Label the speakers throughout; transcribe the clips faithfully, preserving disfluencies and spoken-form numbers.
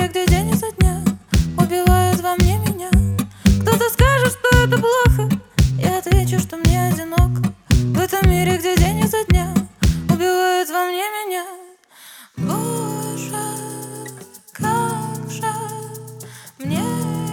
Speaker 1: мире, где день изо дня убивает во мне меня. Кто-то скажет, что это плохо, я отвечу, что мне одиноко. В этом мире, где день изо дня убивает во мне меня. Боже, как же мне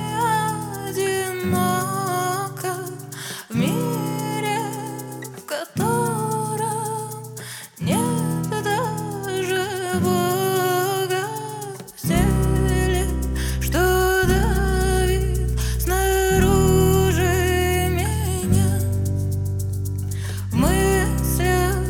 Speaker 1: одиноко в мире, в котором нет даже Бога. В теле, что давит снаружи меня, в мыслях,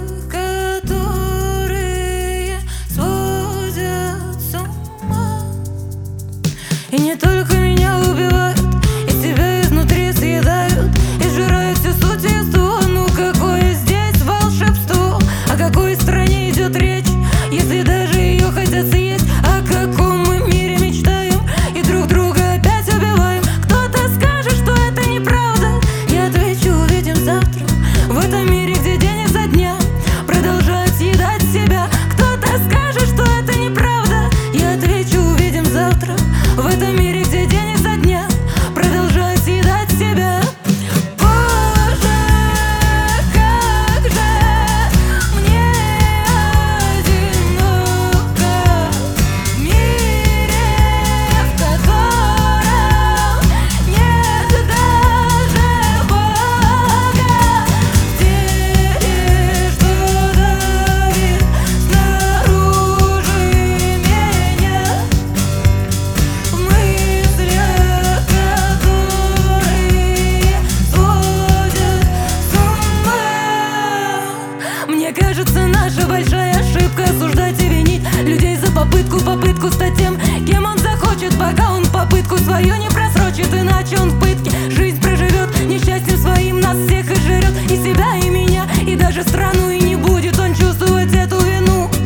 Speaker 1: которые сводят с ума. И не только меня убивают, и себя изнутри съедают, и сжирают всю суть естества. Ну какое здесь волшебство? О какой стране идет речь, если даже ее хотят съесть? О каком мы мире мечтаем и друг друга опять убиваем? Кто-то скажет, что это неправда, я отвечу, увидим завтра. В этом мире, где день изо дня продолжает съедать себя. Кто-то скажет, что это неправда, я отвечу, увидим завтра. В этом мире, где день изо дня продолжает съедать себя. Боже, как же мне одиноко в мире, в котором нет даже Бога. В теле, что давит снаружи меня, в мыслях, которые сводят с ума. Мне кажется, наша большая ошибка осуждать и винить людей за попытку, попытку стать тем, кем он захочет, пока он попытку свою не просрочит. Иначе он в пытке жизнь проживет, несчастьем своим нас всех и жрет, и себя, и меня, и даже страну. И не будет он чувствовать эту вину.